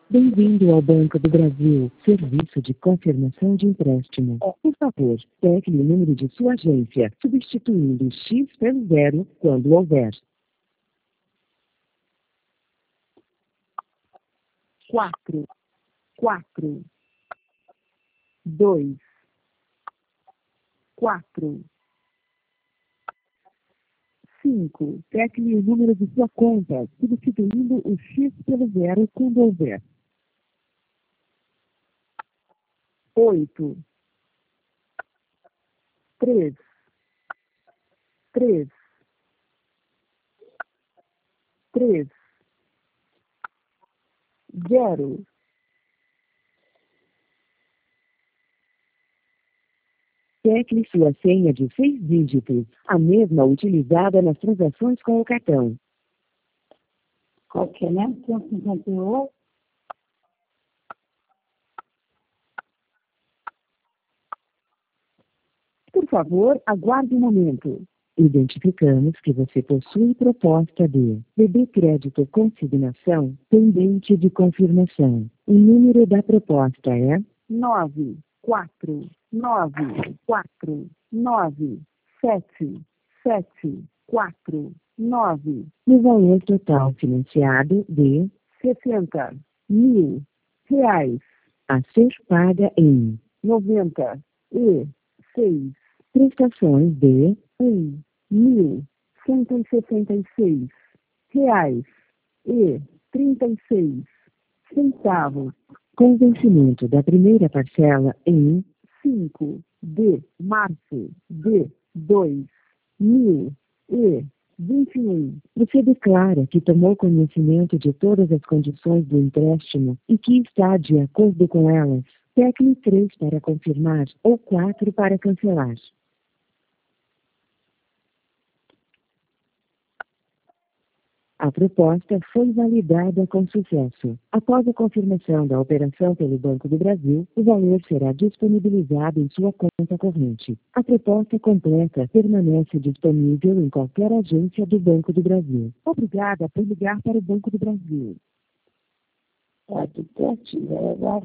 Bem-vindo ao Banco do Brasil, serviço de confirmação de empréstimo. Por favor, tecle o número de sua agência, substituindo X pelo 0 quando houver. 4, 4, 2, 4, 5. Tecle o número de sua conta, substituindo o X pelo 0 quando houver. 8, 3, 3, 3, 0. Tecle sua senha de 6 dígitos, a mesma utilizada nas transações com o cartão. Qual que é mesmo? 158? Por favor, aguarde um momento. Identificamos que você possui proposta de BB Crédito Consignação pendente de confirmação. O número da proposta é 9, 4, 9, 4, 9, 7, 7, 4, 9. No valor total financiado de R$ 60.000. A ser paga em 96 prestações de R$ 1.166,36. Com vencimento da primeira parcela em 5 de março de 2021. Você declara que tomou conhecimento de todas as condições do empréstimo e que está de acordo com elas. Tecle 3 para confirmar ou 4 para cancelar. A proposta foi validada com sucesso. Após a confirmação da operação pelo Banco do Brasil, o valor será disponibilizado em sua conta corrente. A proposta completa permanece disponível em qualquer agência do Banco do Brasil. Obrigada por ligar para o Banco do Brasil. Tá tudo certinho, vai